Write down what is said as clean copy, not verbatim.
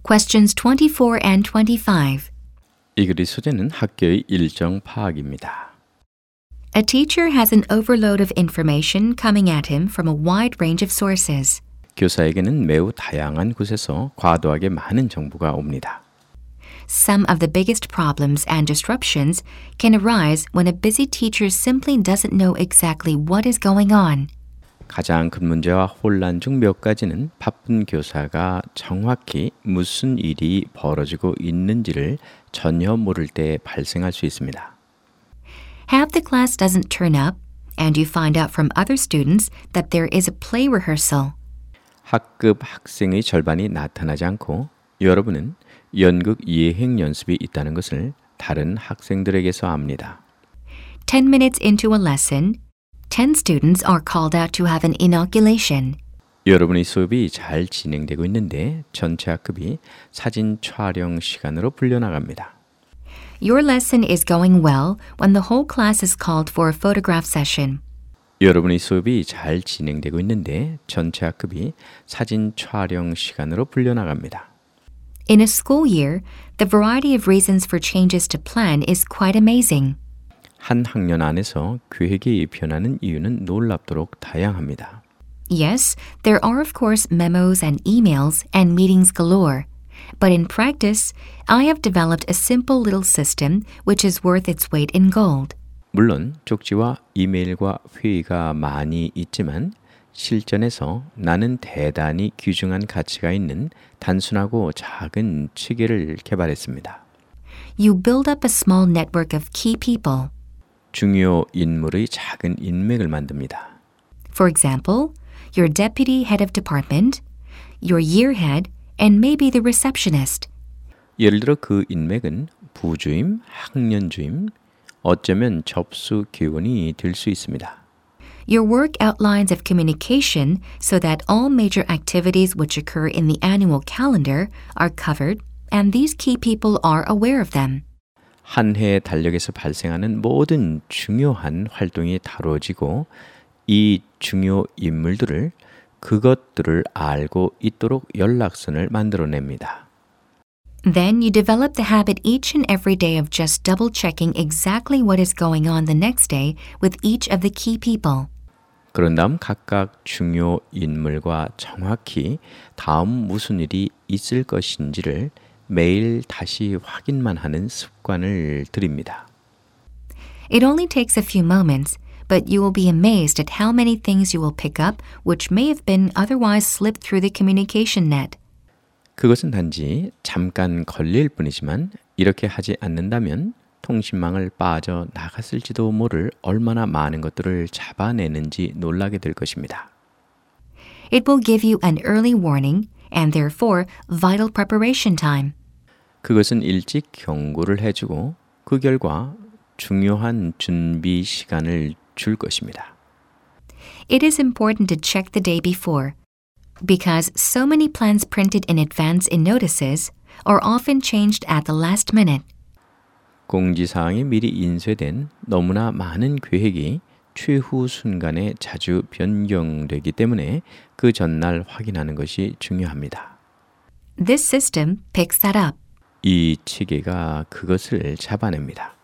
Questions 24 and 25. 이 글의 소재는 학교의 일정 파악입니다. A teacher has an overload of information coming at him from a wide range of sources. 교사에게는 매우 다양한 곳에서 과도하게 많은 정보가 옵니다. Some of the biggest problems and disruptions can arise when a busy teacher simply doesn't know exactly what is going on. 가장 큰 문제와 혼란 중 몇 가지는 바쁜 교사가 정확히 무슨 일이 벌어지고 있는지를 전혀 모를 때 발생할 수 있습니다. Half the class doesn't turn up, and you find out from other students that there is a play rehearsal. 학급 학생의 절반이 나타나지 않고 여러분은 연극 예행 연습이 있다는 것을 다른 학생들에게서 압니다. 10 minutes into a lesson, 10 students are called out to have an inoculation. 여러분의 수업이 잘 진행되고 있는데 전체 학급이 사진 촬영 시간으로 불려나갑니다. Your lesson is going well when the whole class is called for a photograph session. 여러분의 수업이 잘 진행되고 있는데 전체 학급이 사진 촬영 시간으로 불려나갑니다. In a school year, the variety of reasons for changes to plan is quite amazing. 한 학년 안에서 계획이 변하는 이유는 놀랍도록 다양합니다. Yes, there are of course memos and emails and meetings galore. But in practice, I have developed a simple little system which is worth its weight in gold. 물론 쪽지와 이메일과 회의가 많이 있지만 실전에서 나는 대단히 귀중한 가치가 있는 단순하고 작은 체계를 개발했습니다. You build up a small network of key people. 중요 인물의 작은 인맥을 만듭니다. For example, your deputy head of department, your year head, and maybe the receptionist. 예를 들어 그 인맥은 부주임, 학년주임, 어쩌면 접수 교원이 될 수 있습니다. Your work outlines of communication so that all major activities which occur in the annual calendar are covered and these key people are aware of them. 한 해의 달력에서 발생하는 모든 중요한 활동이 다뤄지고 이 중요 인물들을 그것들을 알고 있도록 연락선을 만들어냅니다. Then you develop the habit each and every day of just double-checking exactly what is going on the next day with each of the key people. 그런 다음 각각 중요 인물과 정확히 다음 무슨 일이 있을 것인지를 매일 다시 확인만 하는 습관을 들입니다. It only takes a few moments, but you will be amazed at how many things you will pick up which may have been otherwise slipped through the communication net. 그것은 단지 잠깐 걸릴 뿐이지만 이렇게 하지 않는다면 통신망을 빠져 나갔을지도 모를 얼마나 많은 것들을 잡아내는지 놀라게 될 것입니다. It will give you an early warning and therefore vital preparation time. 그것은 일찍 경고를 해주고 그 결과 중요한 준비 시간을 줄 것입니다. It is important to check the day before because so many plans printed in advance in notices are often changed at the last minute. 공지사항이 미리 인쇄된 너무나 많은 계획이 최후 순간에 자주 변경되기 때문에 그 전날 확인하는 것이 중요합니다. This system picks that up. 이 체계가 그것을 잡아냅니다.